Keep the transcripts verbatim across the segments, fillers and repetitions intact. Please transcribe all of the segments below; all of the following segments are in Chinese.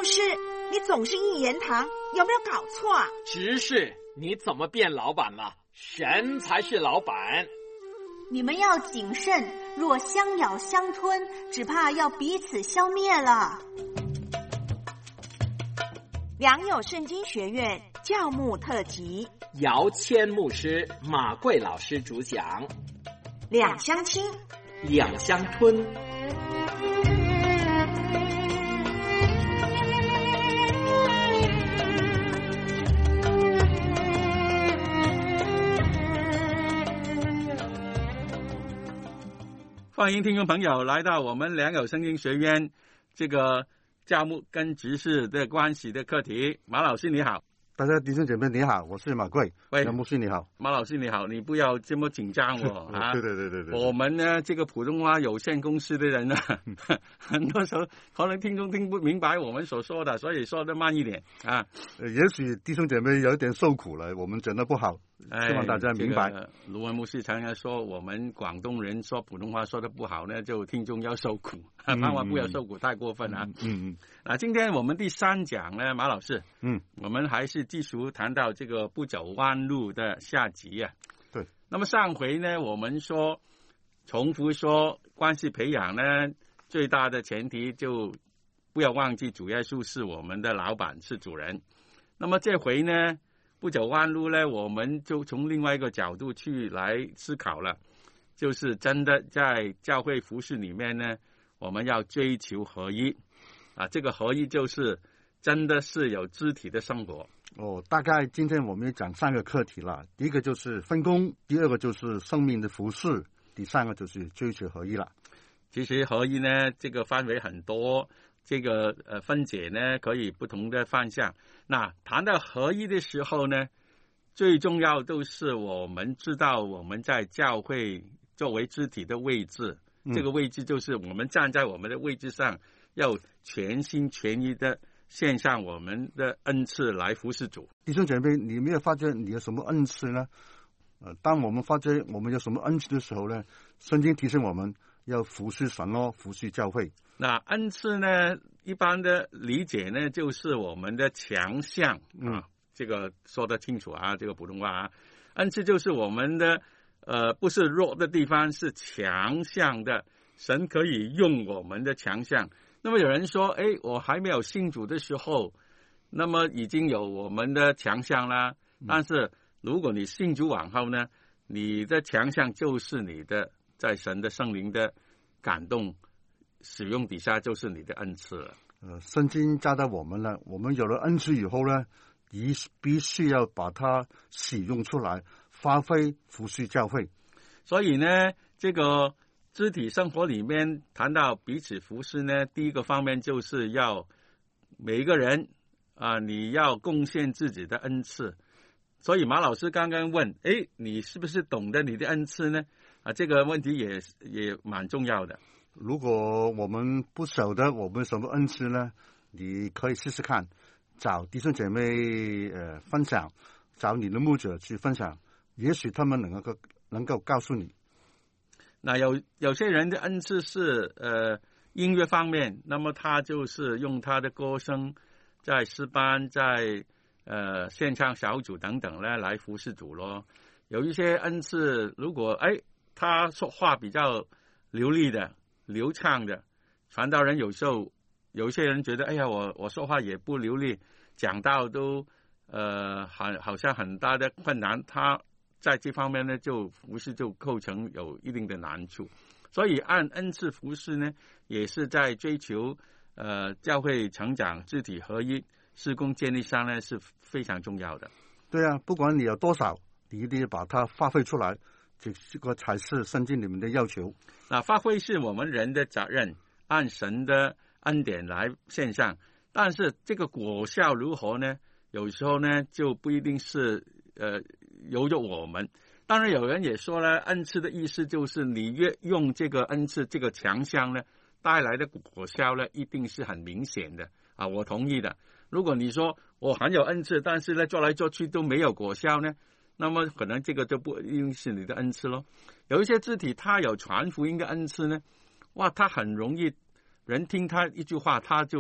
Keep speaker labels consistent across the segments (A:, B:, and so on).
A: 牧师，你总是一言堂，有没有搞错啊？
B: 执事，你怎么变老板了？神才是老板。
C: 你们要谨慎，若相咬相吞，只怕要彼此消灭了。
A: 良友圣经学院教牧特辑，
B: 姚谦牧师、马贵老师主讲，
A: 两相亲，
B: 两相吞。
D: 欢迎听众朋友来到我们良友圣经学院这个教牧跟执事的关系的课题。马老师你好。
E: 大家弟兄姐妹你好，我是马贵。
D: 喂，
E: 杨牧师你好。
D: 马老师你好，你不要这么紧张哦啊！
E: 对对对对对。
D: 我们呢这个普通话有限公司的人呢，很多时候可能听众听不明白我们所说的，所以说的慢一点啊。
E: 呃，也许弟兄姐妹有点受苦了，我们讲的不好，希望大家明白。
D: 哎这个、卢文牧师常常说，我们广东人说普通话说的不好呢，就听众要受苦，盼望不要受苦太过分啊。
E: 嗯嗯。
D: 啊，今天我们第三讲呢，马老师，
E: 嗯，
D: 我们还是继续谈到这个不走弯路的下集啊。
E: 对。
D: 那么上回呢，我们说重复说关系培养呢，最大的前提就不要忘记主耶稣是我们的老板，是主人。那么这回呢，不走弯路呢，我们就从另外一个角度去来思考了，就是真的在教会服事里面呢，我们要追求合一啊，这个合一就是真的是有肢体的生活。
E: 哦，大概今天我们讲三个课题了，第一个就是分工，第二个就是生命的服事，第三个就是追求合一了。
D: 其实合一呢，这个范围很多，这个呃分解呢可以不同的方向。那谈到合一的时候呢，最重要都是我们知道我们在教会作为肢体的位置，嗯、这个位置就是我们站在我们的位置上，要全心全意的献上我们的恩赐来服侍主。
E: 弟兄姐妹，你没有发觉你有什么恩赐呢？呃，当我们发觉我们有什么恩赐的时候呢，圣经提醒我们要服侍神哦，服侍教会。
D: 那恩赐呢，一般的理解呢，就是我们的强项啊，
E: 嗯，
D: 这个说得清楚啊，这个普通话啊，恩赐就是我们的呃，不是弱的地方，是强项的，神可以用我们的强项。那么有人说，哎，我还没有信主的时候，那么已经有我们的强项啦。但是如果你信主往后呢，你的强项就是你的在神的圣灵的感动使用底下，就是你的恩赐了。
E: 呃，圣经教导我们了，我们有了恩赐以后呢，必必须要把它使用出来，发挥服侍教会。
D: 所以呢，这个肢体生活里面谈到彼此服侍呢，第一个方面就是要每一个人啊，你要贡献自己的恩赐。所以马老师刚刚问，哎，你是不是懂得你的恩赐呢？啊，这个问题也也蛮重要的。
E: 如果我们不晓得我们什么恩赐呢，你可以试试看，找弟兄姐妹呃分享，找你的牧者去分享，也许他们能够能够告诉你。
D: 那有有些人的恩赐是呃音乐方面，那么他就是用他的歌声在诗班，在呃献唱小组等等呢来服侍主咯。有一些恩赐，如果哎他说话比较流利的、流畅的，传道人有时候有一些人觉得，哎呀，我我说话也不流利，讲道都呃好好像很大的困难，他在这方面呢，就服侍就构成有一定的难处，所以按恩赐服侍呢，也是在追求呃教会成长、肢体合一、事工建立上呢是非常重要的。
E: 对啊，不管你有多少，你一定要把它发挥出来，这个才是圣经里面的要求。
D: 那发挥是我们人的责任，按神的恩典来献上，但是这个果效如何呢？有时候呢就不一定是呃由着我们。当然有人也说了，恩赐的意思就是你越用这个恩赐这个强项呢带来的果效呢一定是很明显的啊，我同意的。如果你说我很有恩赐，但是呢做来做去都没有果效呢，那么可能这个就不一定是你的恩赐咯。有一些肢体他有传福音的恩赐呢，哇，他很容易人听他一句话他就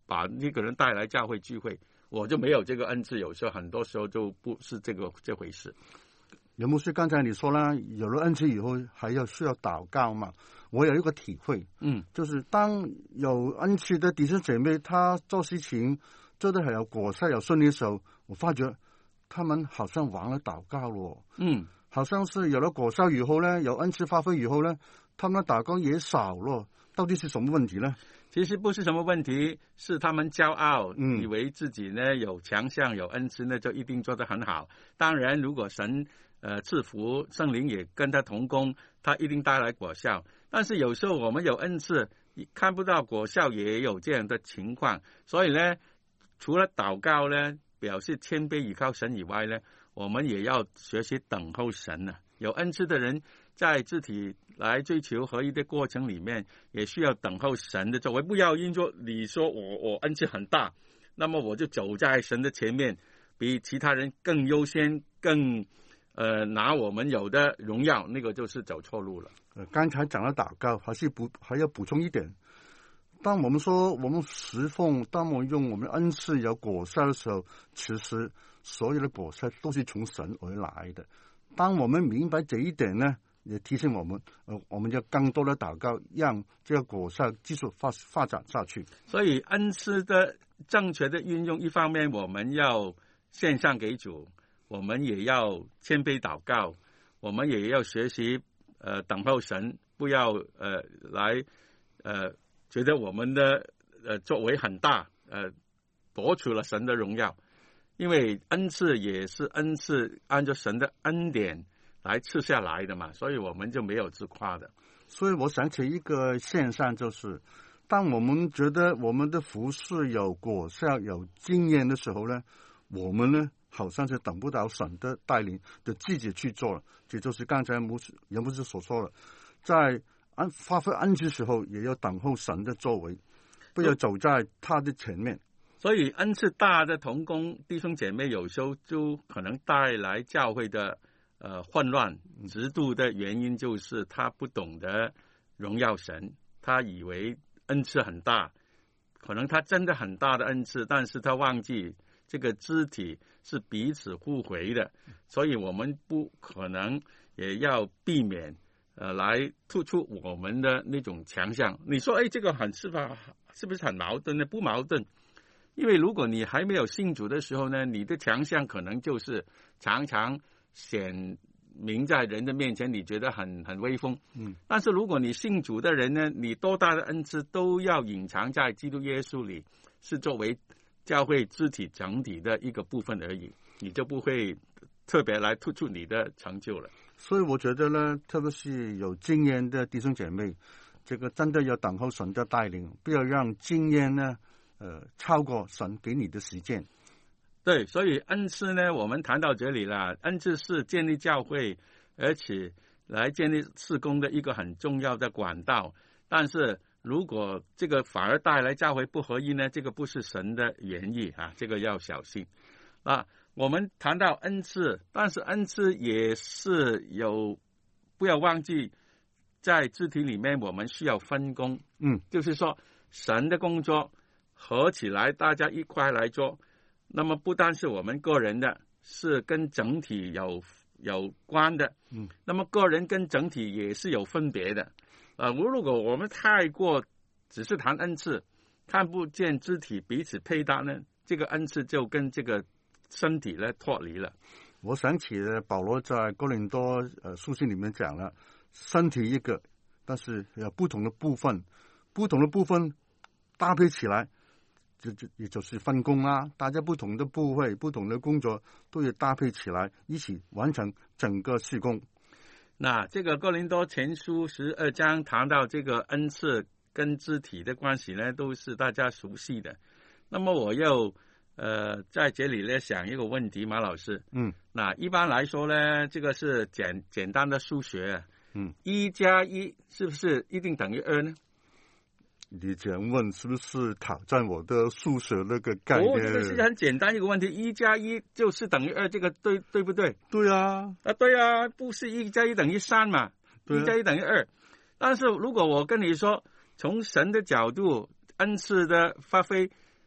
D: 把那个人带来教会聚会，我就没有这个恩赐，有时候很多时候就不是这个这回事。
E: 袁牧师，刚才你说了，有了恩赐以后还要需要祷告嘛？我有一个体会，
D: 嗯，
E: 就是当有恩赐的弟兄姐妹，他做事情做得很有果效、有顺利的时候，我发觉他们好像忘了祷告了。
D: 嗯，
E: 好像是有了果效以后呢，有恩赐发挥以后呢，他们的祷告也少了。到底是什么问题呢？
D: 其实不是什么问题，是他们骄傲，
E: 嗯，
D: 以为自己呢有强项、有恩赐呢，就一定做得很好。当然，如果神呃赐福，圣灵也跟他同工，他一定带来果效。但是有时候我们有恩赐，看不到果效，也有这样的情况。所以呢，除了祷告呢，表示谦卑倚靠神以外呢，我们也要学习等候神呢。有恩赐的人在肢体来追求合一的过程里面，也需要等候神的作为。不要因说你说我我恩赐很大，那么我就走在神的前面，比其他人更优先，更呃拿我们有的荣耀，那个就是走错路了。
E: 呃，刚才讲了祷告，还是补还要补充一点。当我们说我们侍奉，当我们用我们恩赐有果效的时候，其实所有的果效都是从神而来的。当我们明白这一点呢，也提醒我们，呃，我们要更多的祷告，让这个果效继续发发展下去。
D: 所以恩赐的正确的运用，一方面我们要献上给主，我们也要谦卑祷告，我们也要学习呃等候神，不要呃来呃觉得我们的呃作为很大，呃夺取了神的荣耀。因为恩赐也是恩赐，按照神的恩典来赐下来的嘛，所以我们就没有自夸的。
E: 所以我想起一个现象，就是当我们觉得我们的服事有果效、有经验的时候呢，我们呢好像是等不到神的带领，就自己去做了。这就是刚才牧师袁牧师所说的，在安发挥恩赐时候，也要等候神的作为，不要走在他的前面。
D: 所以恩赐大的同工弟兄姐妹，有时候就可能带来教会的呃混乱。制度的原因就是他不懂得荣耀神，他以为恩赐很大，可能他真的很大的恩赐，但是他忘记这个肢体是彼此互回的，所以我们不可能也要避免呃来突出我们的那种强项。你说哎，这个很是吧？是不是很矛盾呢？不矛盾。因为如果你还没有信主的时候呢，你的强项可能就是常常显明在人的面前，你觉得很很威风。嗯，但是如果你信主的人呢，你多大的恩赐都要隐藏在基督耶稣里，是作为教会肢体整体的一个部分而已，你就不会特别来突出你的成就了。
E: 所以我觉得呢，特别是有经验的弟兄姐妹，这个真的要等候神的带领，不要让经验呢呃，超过神给你的实践。
D: 对，所以恩赐呢，我们谈到这里了。恩赐是建立教会，而且来建立事工的一个很重要的管道。但是如果这个反而带来教会不合一呢，这个不是神的原意啊，这个要小心啊。我们谈到恩赐，但是恩赐也是有，不要忘记，在肢体里面我们需要分工。嗯，就是说神的工作合起来，大家一块来做，那么不单是我们个人的，是跟整体有有关的。嗯，那么个人跟整体也是有分别的。呃，如果我们太过只是谈恩赐，看不见肢体彼此配搭呢，这个恩赐就跟这个身体呢脱离了。
E: 我想起保罗在哥林多呃书信里面讲了，身体一个，但是有不同的部分，不同的部分搭配起来。就就也就是分工啊，大家不同的部位、不同的工作都要搭配起来，一起完成整个事工。
D: 那这个哥林多前书十二章谈到这个恩赐跟肢体的关系呢，都是大家熟悉的。那么我又呃在这里呢想一个问题，马老师，嗯，那一般来说呢，这个是简简单的数学，嗯，一加一是不是一定等于二呢？
E: 你这样问是不是挑战我的数学那个概念？
D: 哦，这个是很简单一个问题，一加一就是等于二，这个对对不对？
E: 对啊，
D: 啊对啊，不是一加一等于三嘛？一加一等于二。但是如果我跟你说，从神的角度，恩赐的发挥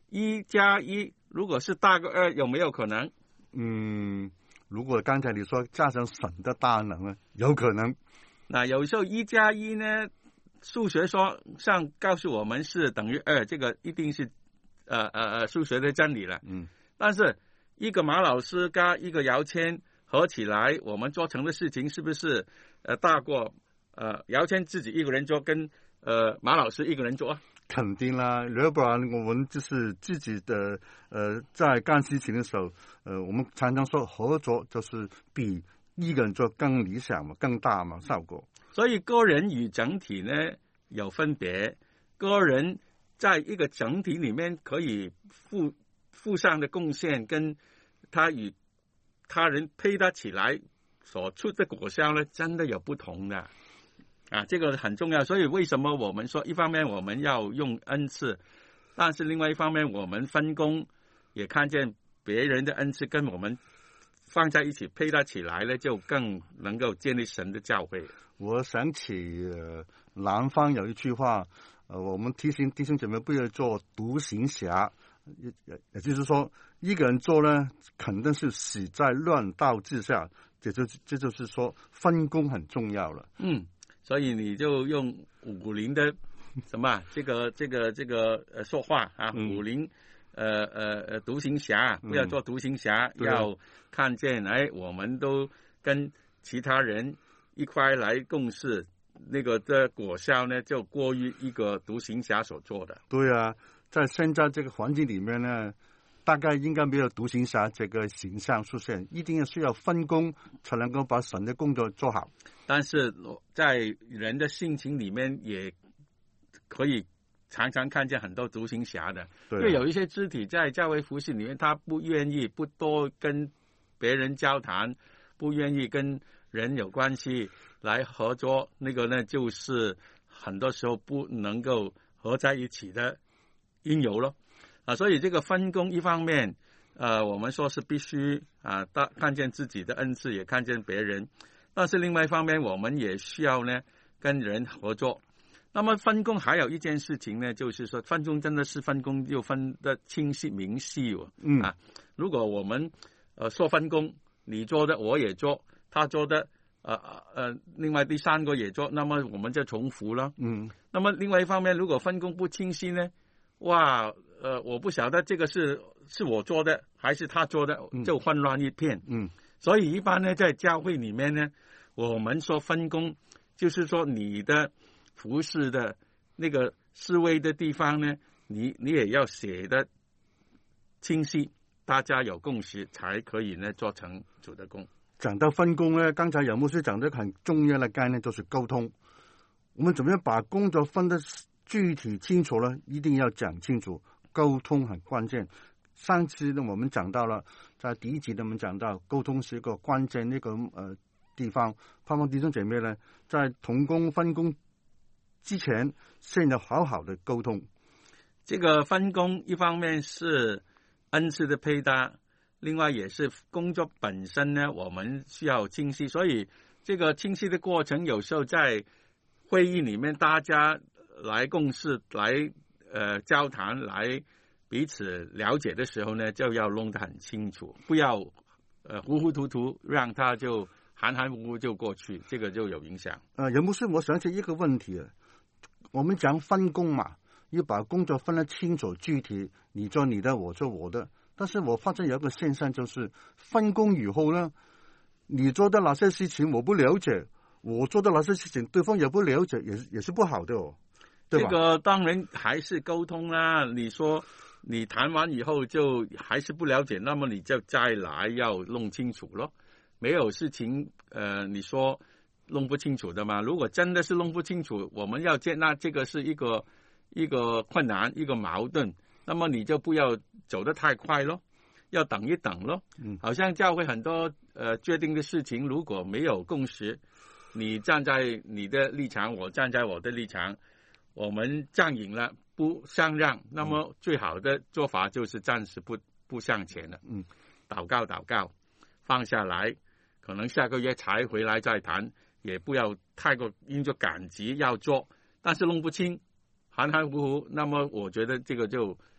D: 一加一如果是大过二，有没有可能？
E: 嗯，如果刚才你说加上神的大能呢，有可能。
D: 那有时候一加一呢，数学说上告诉我们是等于二，这个一定是呃呃呃数学的真理了。
E: 嗯，
D: 但是一个马老师加一个姚谦合起来，我们做成的事情是不是呃大过呃姚谦自己一个人做跟呃马老师一个人做啊？
E: 肯定啦，要不然我们就是自己的呃在干事情的时候，呃我们常常说合作就是比一个人做更理想嘛，更大嘛效果。
D: 所以个人与整体呢有分别，个人在一个整体里面可以附附上的贡献，跟他与他人配搭起来所出的果效呢，真的有不同的啊，这个很重要。所以为什么我们说，一方面我们要用恩赐，但是另外一方面我们分工，也看见别人的恩赐跟我们放在一起配搭起来呢，就更能够建立神的教会。
E: 我想起呃南方有一句话，呃，我们提醒弟兄姐妹不要做独行侠，也也也就是说，一个人做呢，肯定是死在乱道之下。这就这就是说，分工很重要了。
D: 嗯，所以你就用武林的什么这个这个这个呃说话啊，
E: 嗯、
D: 武林呃呃呃独行侠，不要做独行侠，
E: 嗯、
D: 要看见哎，我们都跟其他人一块来共事，那个的果效呢，就过于一个独行侠所做的。
E: 对啊，在现在这个环境里面呢，大概应该没有独行侠这个形象出现，一定要需要分工才能够把神的工作做好。
D: 但是在人的性情里面，也可以常常看见很多独行侠的，
E: 对啊，
D: 因为有一些肢体在教会服事里面，他不愿意不多跟别人交谈，不愿意跟人有关系来合作，那个呢就是很多时候不能够合在一起的因由咯啊，所以这个分工一方面呃我们说是必须啊，大看见自己的恩赐，也看见别人，但是另外一方面我们也需要呢跟人合作。那么分工还有一件事情呢，就是说分工真的是分工就分得清晰明细哦。
E: 嗯
D: 啊，如果我们呃说分工，你做的我也做，他做的呃呃另外第三个也做，那么我们就重复了。
E: 嗯，
D: 那么另外一方面，如果分工不清晰呢，哇呃我不晓得这个是是我做的还是他做的，就混乱一片。
E: 嗯，
D: 所以一般呢在教会里面呢，我们说分工就是说你的服事的那个思维的地方呢，你你也要写的清晰，大家有共识才可以呢做成主的工。
E: 讲到分工呢，刚才杨牧师讲的很重要的概念就是沟通。我们怎么样把工作分得具体清楚呢？一定要讲清楚，沟通很关键。上次呢我们讲到了，在第一集呢我们讲到沟通是一个关键那个呃地方，盼望弟兄姐妹呢在同工分工之前先要好好的沟通。
D: 这个分工一方面是恩赐的配搭，另外也是工作本身呢我们需要清晰，所以这个清晰的过程有时候在会议里面大家来共识来呃交谈来彼此了解的时候呢，就要弄得很清楚，不要呃糊糊涂涂让他就含含糊糊就过去，这个就有影响。
E: 呃，杨牧师，我想起一个问题，我们讲分工嘛，要把工作分得清楚具体，你做你的，我做我的。但是我发现有一个现象，就是分工以后呢，你做的哪些事情我不了解，我做的哪些事情对方也不了解，也是也是不好的哦，对吧？
D: 这个当然还是沟通啦。你说你谈完以后就还是不了解，那么你就再来要弄清楚咯。没有事情呃，你说弄不清楚的嘛？如果真的是弄不清楚，我们要接纳这个是一个一个困难，一个矛盾，那么你就不要走得太快咯，要等一等咯。
E: 嗯，
D: 好像教会很多呃决定的事情，如果没有共识，你站在你的立场，我站在我的立场，我们战赢了，不相让，那么最好的做法就是暂时不不向前了。
E: 嗯，
D: 祷告祷告，放下来，可能下个月才回来再谈，也不要太过因着赶急要做，但是弄不清，含含糊糊，那么我觉得这个就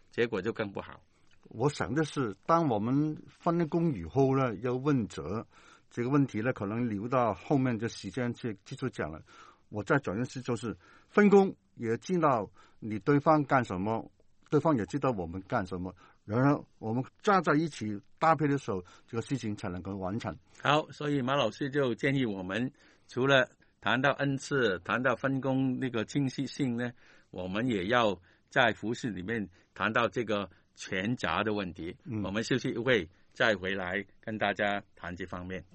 D: 结果就更不好。
E: 我想的是，当我们分工以后呢，要问责这个问题呢，可能留到后面的时间去继续讲了。我再讲一次，就是分工也知道你对方干什么，对方也知道我们干什么，然后我们站在一起搭配的时候，这个事情才能够完成。
D: 好，所以马老师就建议我们，除了谈到恩赐，谈到分工那个清晰性呢，我们也要在服事里面谈到这个全闸的问题。嗯、我们休息一会，再回来跟大家谈这方面。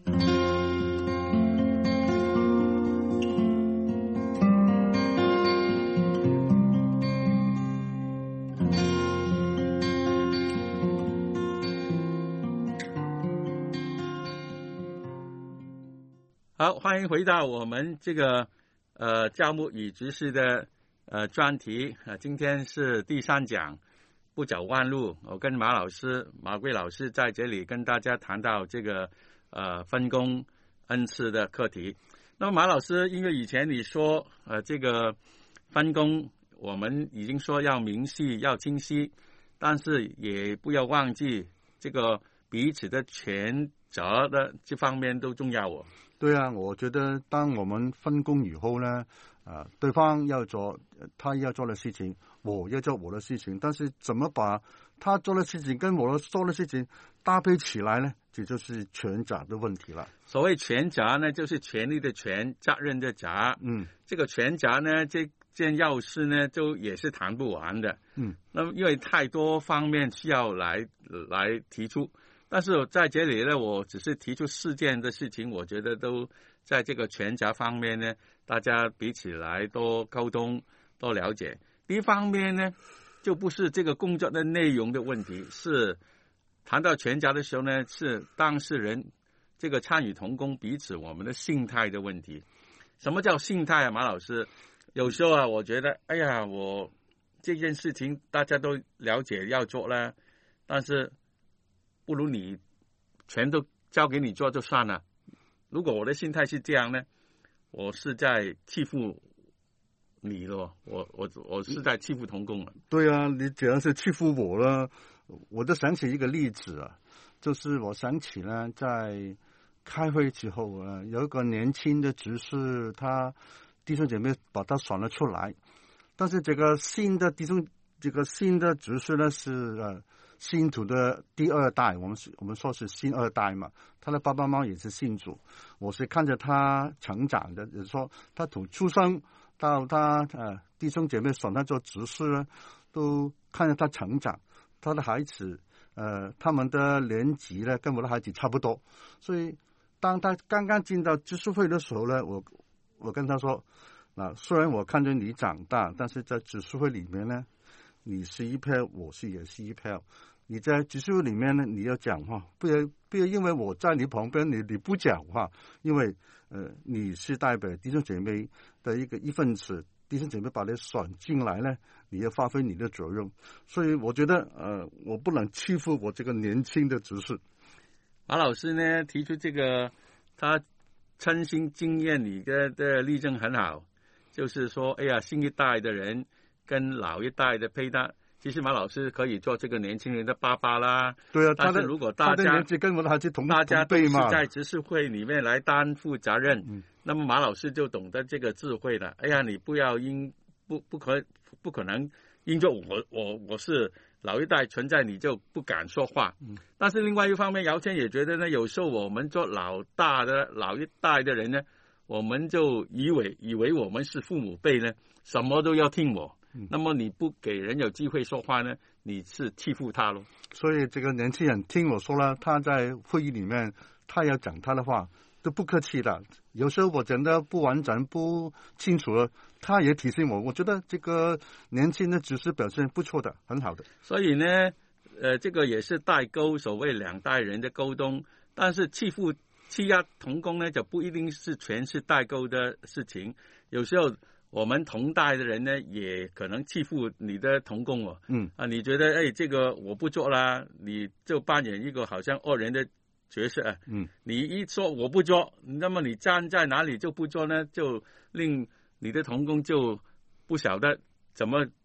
D: 好，欢迎回到我们这个呃教牧与执事的呃专题啊、呃，今天是第三讲，不走弯路。我跟马老师、马贵老师在这里跟大家谈到这个呃分工恩赐的课题。那么马老师，因为以前你说呃这个分工，我们已经说要明细、要清晰，但是也不要忘记这个彼此的权责的这方面都重要哦。
E: 对啊，我觉得当我们分工以后呢，啊、呃，对方要做他要做的事情，我要做我的事情，但是怎么把他做的事情跟我做的事情搭配起来呢？这就是权责的问题了。
D: 所谓权责呢，就是权力的权，责任的责。嗯，这个权责呢，这件要事呢，就也是谈不完的。嗯，那么因为太多方面需要来来提出。但是在这里呢，我只是提出四件的事情，我觉得都在这个权责方面呢，大家彼此来多沟通、多了解。第一方面呢，就不是这个工作的内容的问题，是谈到权责的时候呢，是当事人这个参与同工彼此我们的心态的问题。什么叫心态啊，马老师？有时候啊，我觉得，哎呀，我这件事情大家都了解要做了，但是不如你全都交给你做就算了。如果我的心态是这样呢，我是在欺负你了，我我我是在欺负同工了。
E: 对啊，你只要是欺负我了，我就想起一个例子啊，就是我想起呢，在开会之后啊，有一个年轻的执事，他弟兄姐妹把他选了出来，但是这个新的弟兄，这个新的执事呢是呃。信徒的第二代，我们是我们说是新二代嘛，他的爸爸妈妈也是信主，我是看着他成长的，也就是说他从出生到他呃弟兄姐妹选他做执事呢，都看着他成长，他的孩子呃他们的年纪呢跟我的孩子差不多，所以当他刚刚进到执事会的时候呢，我我跟他说，那虽然我看着你长大，但是在执事会里面呢，你是一票，我是也是一票。你在执事会里面呢，你要讲话，不要不要因为我在你旁边，你你不讲话，因为呃你是代表弟兄姐妹的一个一份子，弟兄姐妹把你选进来呢，你要发挥你的责任。所以我觉得呃我不能欺负我这个年轻的执事。
D: 马老师呢提出这个他亲身经验里的的例证很好，就是说，哎呀，新一代的人跟老一代的配搭。其实马老师可以做这个年轻人的爸爸啦。
E: 对啊，
D: 但是如果大家
E: 跟我的孩子同
D: 大家都是
E: 嘛
D: 在执事会里面来担负责任，嗯、那么马老师就懂得这个智慧了。哎呀，你不要因不不可不可能因着我我我是老一代存在，你就不敢说话。嗯、但是另外一方面，姚谦也觉得呢，有时候我们做老大的老一代的人呢，我们就以为以为我们是父母辈呢，什么都要听我。那么你不给人有机会说话呢，你是欺负他咯。
E: 所以这个年轻人听我说了，他在会议里面他要讲他的话都不客气的，有时候我讲的不完整不清楚了，他也提醒我，我觉得这个年轻的执事表现不错的，很好的。
D: 所以呢呃，这个也是代沟，所谓两代人的沟通，但是欺负欺压同工呢，就不一定是全是代沟的事情，有时候我们同代的人呢，也可能欺负你的同工哦。嗯啊，你觉得哎，这个我不做啦，你就扮演一个好像恶人的角色啊。嗯，你一说我不做，那么你站在哪里就不做呢？就令你的同工就不晓得怎么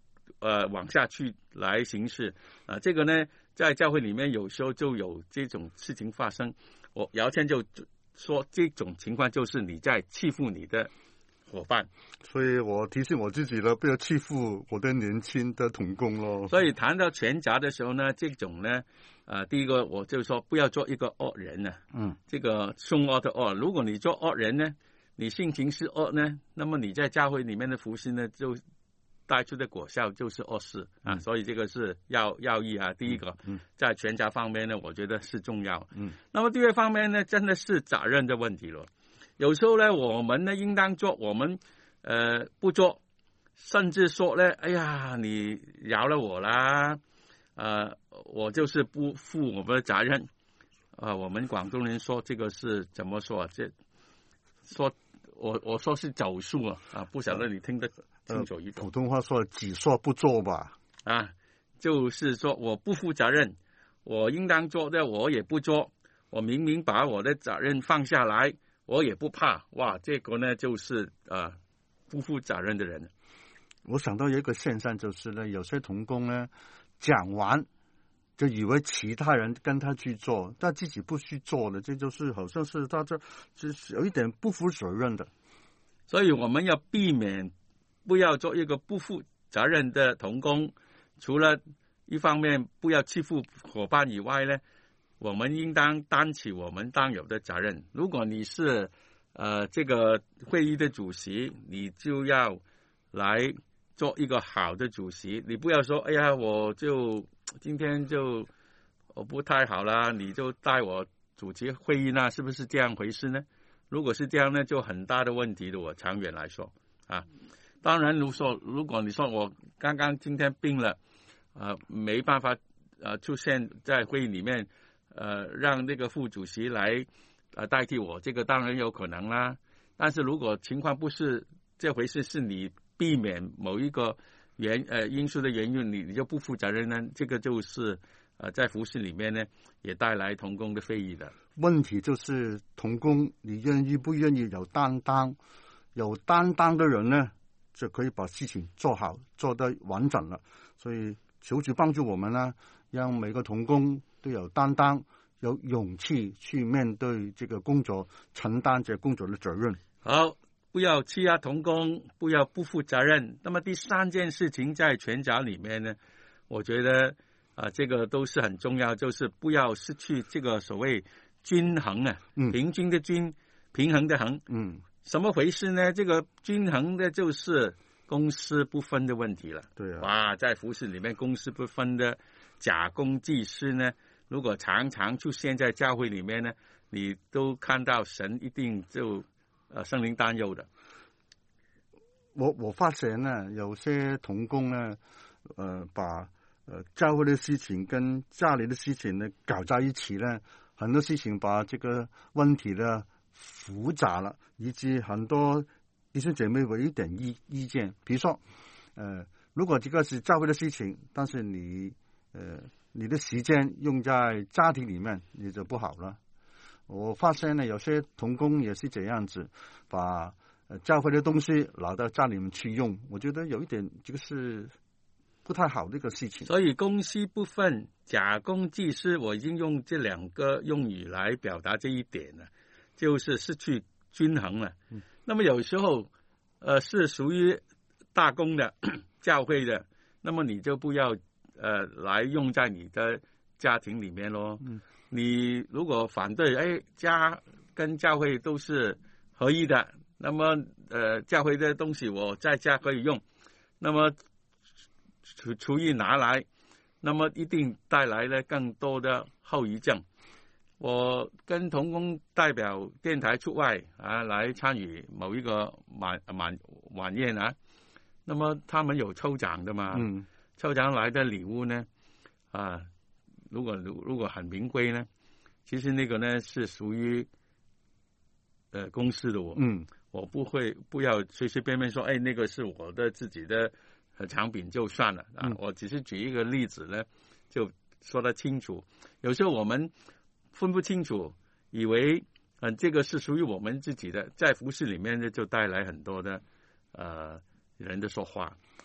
D: 呃往下去来行事啊。这个呢，在教会里面有时候就有这种事情发生。我姚谦就说，这种情况就是你在欺负你的伙伴，
E: 所以我提醒我自己了，不要欺负我的年轻的同工咯。
D: 所以谈到全家的时候呢，这种呢，呃，第一个我就说不要做一个恶人呢、啊。
E: 嗯，
D: 这个凶恶的恶，如果你做恶人呢，你性情是恶呢，那么你在教会里面的服事呢，就带出的果效就是恶事啊。
E: 嗯、
D: 所以这个是要要义啊。第一个，
E: 嗯，
D: 在全家方面呢，我觉得是重要。
E: 嗯，
D: 那么第二方面呢，真的是责任的问题了。有时候呢，我们呢应当做，我们呃不做，甚至说呢，哎呀，你饶了我啦，呃，我就是不负我们的责任。啊、呃，我们广东人说这个是怎么说啊？这说我我说是走数啊，啊，不晓得你听得清楚一点、呃。
E: 普通话说只说不做吧？
D: 啊，就是说我不负责任，我应当做的我也不做，我明明把我的责任放下来。我也不怕，哇，这个呢就是呃不负责任的人。
E: 我想到有一个现象就是呢，有些同工呢讲完就以为其他人跟他去做，但自己不去做的，这就是好像是他这就是有一点不负责任的。
D: 所以我们要避免不要做一个不负责任的同工，除了一方面不要欺负伙伴以外呢，我们应当担起我们当有的责任。如果你是呃这个会议的主席，你就要来做一个好的主席。你不要说，哎呀，我就今天就我不太好啦，你就带我主持会议呢，是不是这样回事呢？如果是这样呢，就很大的问题的。我长远来说啊，当然，如果说如果你说我刚刚今天病了，呃，没办法呃出现在会议里面。呃，让那个副主席来呃代替我，这个当然有可能啦。但是如果情况不是这回事，是你避免某一个原呃因素的原因，你你就不负责任呢？这个就是呃在服事里面呢，也带来同工的非议的
E: 问题。就是同工，你愿意不愿意有担当？有担当的人呢，就可以把事情做好，做得完整了。所以求主帮助我们呢，让每个同工都有担当，有勇气去面对这个工作，承担这工作的责任。
D: 好，不要欺压同工，不要不负责任。那么第三件事情在全家里面呢，我觉得啊、呃，这个都是很重要，就是不要失去这个所谓均衡啊，
E: 嗯，
D: 平均的均，平衡的衡，
E: 嗯，
D: 什么回事呢？这个均衡的就是公私不分的问题了。
E: 对啊，
D: 哇，在服事里面公私不分的假公济私呢，如果常常出现在教会里面呢，你都看到神一定就呃圣灵担忧的。
E: 我我发现呢，有些同工呢，呃，把呃教会的事情跟家里的事情呢搞在一起呢，很多事情把这个问题呢复杂了，以及很多弟兄姐妹有一点意意见，比如说，呃，如果这个是教会的事情，但是你呃。你的时间用在家庭里面，你就不好了。我发现呢，有些同工也是这样子，把呃教会的东西拿到家里面去用，我觉得有一点这个是不太好的一个事情。
D: 所以公私不分、假公济私，我已经用这两个用语来表达这一点了，就是失去均衡了。嗯、那么有时候呃是属于大公的教会的，那么你就不要。呃，来用在你的家庭里面咯。嗯，你如果反对，哎，家跟教会都是合一的，那么呃，教会的东西我在家可以用，那么厨厨艺拿来，那么一定带来了更多的后遗症。我跟同工代表电台出外啊，来参与某一个晚晚晚宴啊，那么他们有抽奖的嘛？嗯。抽奖来的礼物呢，啊，如果如果很名贵呢，其实那个呢是属于呃公司的我，嗯，我不会不要随随便便说，哎，那个是我的自己的产品就算了啊，嗯、我只是举一个例子呢，就说得清楚。有时候我们分不清楚，以为嗯、呃、这个是属于我们自己的，在服事里面呢就带来很多的呃人的说话。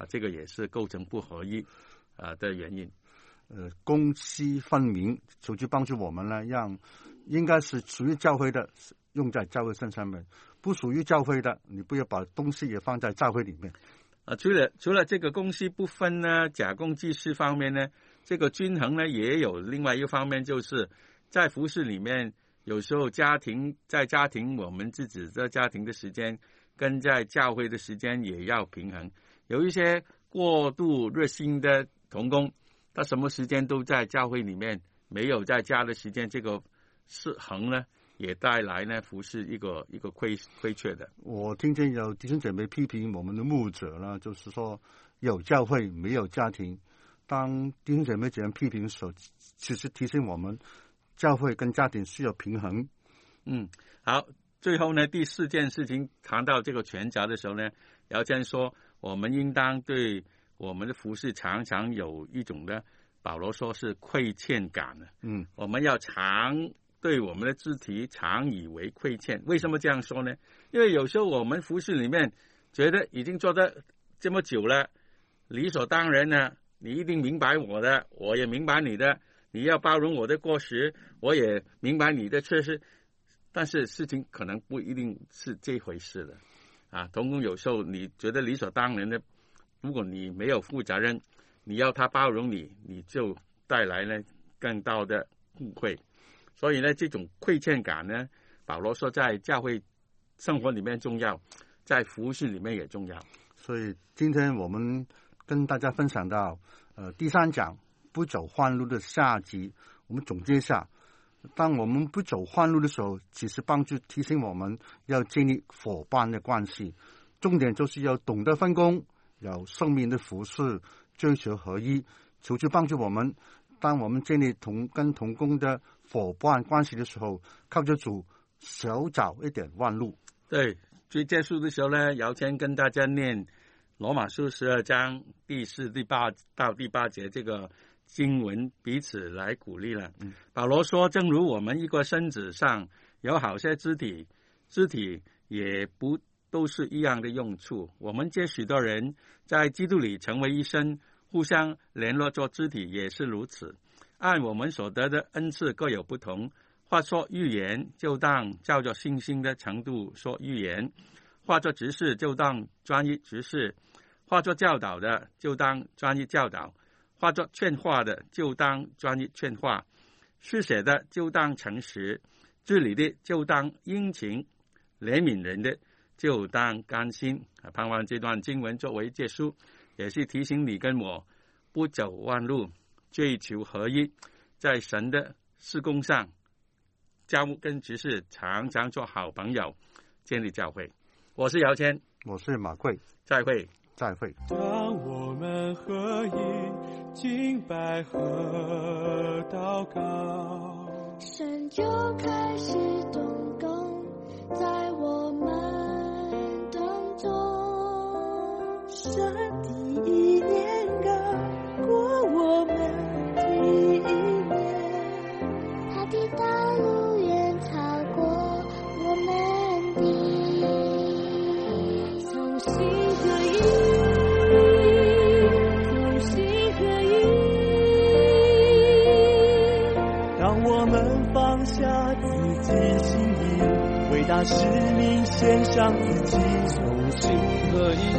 D: 啊，这个也是构成不合一啊的原因。
E: 呃，公私分明，求主帮助我们呢，让应该是属于教会的用在教会身上面，不属于教会的，你不要把东西也放在教会里面。
D: 啊，除了除了这个公私不分呢，假公济私方面呢，这个均衡呢也有另外一个方面，就是在服事里面，有时候家庭在家庭我们自己的家庭的时间，跟在教会的时间也要平衡。有一些过度热心的同工，他什么时间都在教会里面，没有在家的时间，这个失衡呢，也带来呢服事一个一个亏亏缺的。
E: 我听见有弟兄姐妹批评我们的牧者呢，就是说有教会没有家庭。当弟兄姐妹这样批评的时候，其实提醒我们教会跟家庭需要平衡。
D: 嗯，好，最后呢，第四件事情谈到这个全家的时候呢，姚谦说，我们应当对我们的服事常常有一种呢，保罗说是亏欠感的。
E: 嗯，
D: 我们要常对我们的肢体常以为亏欠。为什么这样说呢？因为有时候我们服事里面觉得已经做得这么久了，理所当然呢，你一定明白我的，我也明白你的，你要包容我的过失，我也明白你的缺失。但是事情可能不一定是这回事的啊。同工有时候你觉得理所当然的，如果你没有负责任，你要他包容你，你就带来呢更大的误会。所以呢，这种亏欠感呢，保罗说在教会生活里面重要，在服事里面也重要。
E: 所以今天我们跟大家分享到呃第三讲不走欢路的下集，我们总结一下，当我们不走欢路的时候，其实帮助提醒我们要建立伙伴的关系，重点就是要懂得分工，有生命的服事，追求合一。求主帮助我们，当我们建立同跟同工的伙伴关系的时候，靠着主少找一点弯路。
D: 对，最结束的时候呢，姚谦跟大家念罗马书十二章第四、第八到第八节这个经文，彼此来鼓励了。嗯，保罗说，正如我们一个身子上有好些肢体，肢体也不都是一样的用处。我们这许多人在基督里成为一身，互相联络做肢体也是如此。按我们所得的恩赐各有不同，或说预言，就当照着信心的程度说预言；或作执事，就当专一执事；或作教导的，就当专一教导；或作劝化的，就当专一劝化；施舍的，就当诚实；治理的，就当殷勤；怜悯人的，就当甘心。盼望这段经文作为结束，也是提醒你跟我不走弯路，追求合一，在神的事工上，教牧跟执事常常做好朋友，建立教会。我是姚谦，
E: 我是马贵，
D: 再会，
E: 再会。
F: 当我们合一，敬拜和祷告，
G: 神就开始动工在我们当中，
H: 神的意念高过我们的意念，
G: 他的道路远超过我们的，
H: 同心合一，同心合一。
F: 当我们放下自己心意，为大使命献上自己，同心合一，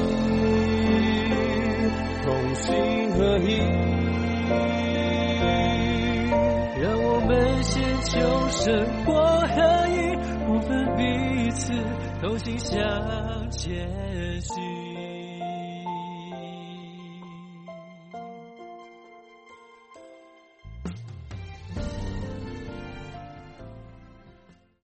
F: 同心合一，让我们先求生活合一，不分彼此，同心向前行。